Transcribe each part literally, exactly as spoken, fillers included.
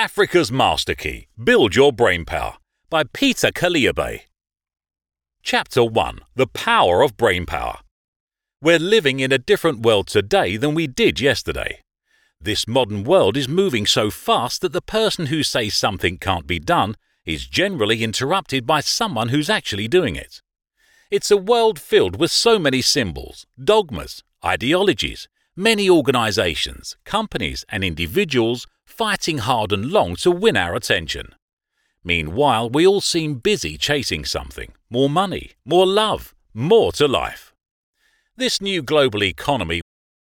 Africa's Master Key – Build Your Brain Power by Peter Kaliabe. Chapter one – The Power of Brain Power. We're living in a different world today than we did yesterday. This modern world is moving so fast that the person who says something can't be done is generally interrupted by someone who's actually doing it. It's a world filled with so many symbols, dogmas, ideologies, many organizations, companies and individuals fighting hard and long to win our attention. Meanwhile, we all seem busy chasing something, more money, more love, more to life. This new global economy.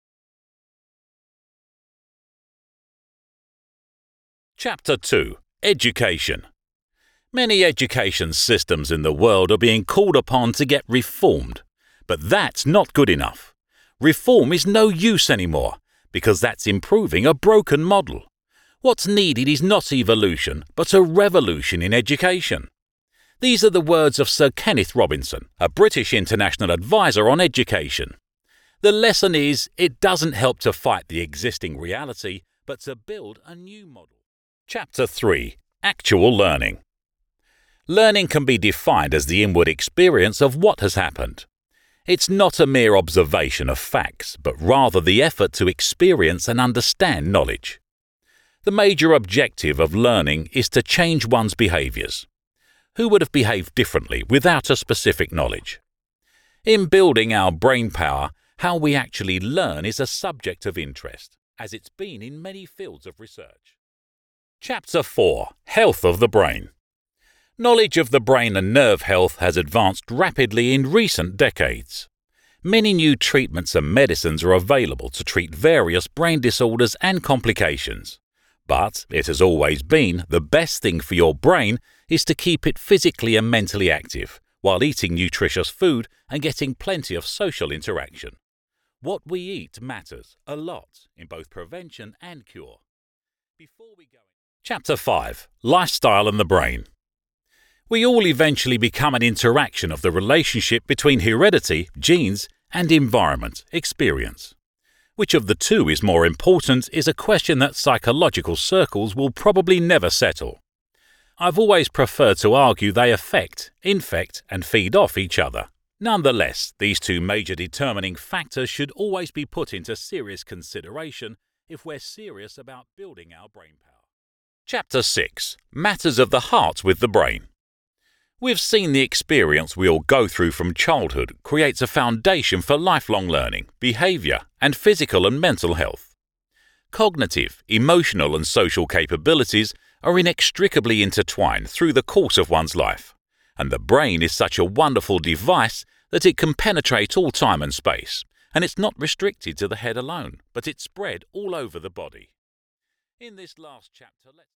Chapter two – Education. Many education systems in the world are being called upon to get reformed, but that's not good enough. Reform is no use anymore, because that's improving a broken model. What's needed is not evolution, but a revolution in education. These are the words of Sir Kenneth Robinson, a British international advisor on education. The lesson is, it doesn't help to fight the existing reality, but to build a new model. Chapter three – Actual Learning. Learning can be defined as the inward experience of what has happened. It's not a mere observation of facts, but rather the effort to experience and understand knowledge. The major objective of learning is to change one's behaviours. Who would have behaved differently without a specific knowledge? In building our brain power, how we actually learn is a subject of interest, as it's been in many fields of research. Chapter four – Health of the Brain. Knowledge of the brain and nerve health has advanced rapidly in recent decades. Many new treatments and medicines are available to treat various brain disorders and complications. But it has always been the best thing for your brain is to keep it physically and mentally active while eating nutritious food and getting plenty of social interaction. What we eat matters a lot in both prevention and cure. Before we go... Chapter five – Lifestyle and the Brain. We all eventually become an interaction of the relationship between heredity, genes, and environment, experience. Which of the two is more important is a question that psychological circles will probably never settle. I've always preferred to argue they affect, infect, and feed off each other. Nonetheless, these two major determining factors should always be put into serious consideration if we're serious about building our brain power. Chapter six – Matters of the Heart with the Brain. We've seen the experience we all go through from childhood creates a foundation for lifelong learning, behaviour, and physical and mental health. Cognitive, emotional, and social capabilities are inextricably intertwined through the course of one's life, and the brain is such a wonderful device that it can penetrate all time and space, and it's not restricted to the head alone, but it's spread all over the body. In this last chapter, let's